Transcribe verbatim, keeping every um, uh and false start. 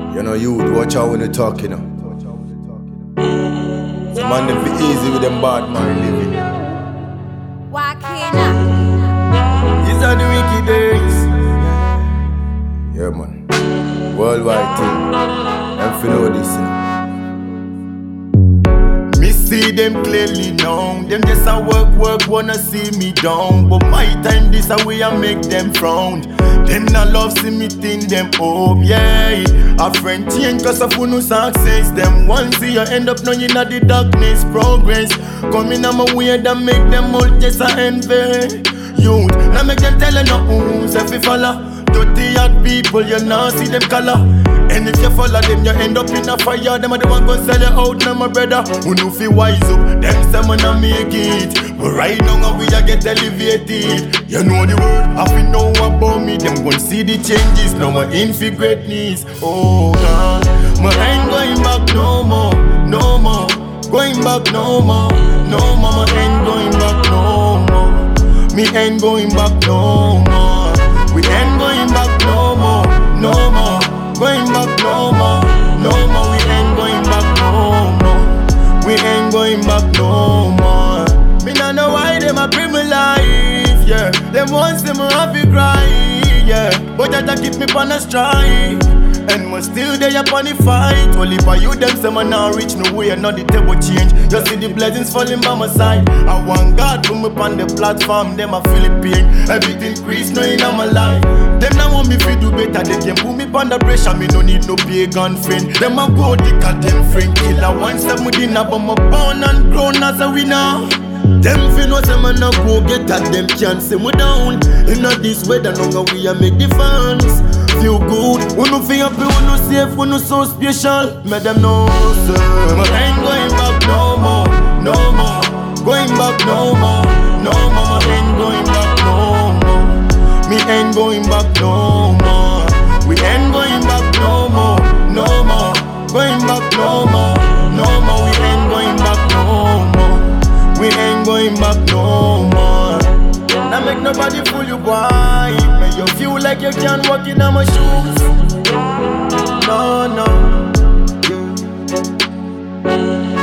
You know, youth, watch out when you talk, you know. Some man them be easy with them bad mind living. Wakina. These are the wicked days. Yeah, man. Worldwide thing. Them feel know this, you know. Me see them clearly now. Them just a work, work, wanna see me down. But my time this a way I make them frown. Them not love see me think them up, yeah. A friend change cause of who no success. Them one see you end up knowing at the darkness progress. Come in on my way that make them all just a envy. Youth, now make them tell you no who's if you follow. Dirty hot people, you now see them color. And if you follow them, you end up in a fire. Them are the one gon' sell you out, now my brother. Who know fi wise up, them say man a make it. But right now we a get elevated. You know the word, I fi know about me. Them gon' see the changes, now my in fi greatness. Oh God, my ain't going back no more, no more. Going back no more, no more. My ain't going back no more. Me ain't going back no more. We ain't going back no more, no more. Going back no more, no more. We ain't going back no more. We ain't going back no more. Me not know why them a bring me life, yeah. Them wants them happy cry, yeah. But that keep me on a strike. And me still there upon the fight. Only for you them say man now reach no way. Not the table change. Just see the blessings falling by my side. I want God put me on the platform. Them a feel it pain. Everything increase no in my life. Them now want me to do better. They can put me on the pressure. Me no need no pagan friend. Them a go dick at them friend. Killer one step me dinner. But my born and grown as a winner. Them fi know say man a go get at them can't say me down. Inna this weather longer we a make the fans feel good. We no feel happy, we no safe, we no so special. Make them know sir. But I ain't going back no more, no more. Going back no more, no more. I ain't going back no more. Me ain't going back no more. We ain't going back no more, no more. Going back no more, no more. We ain't going back no more. We ain't going back no more. Now make nobody fool you, boy. Make you feel like you can't walk in my shoes. No, no. Yeah.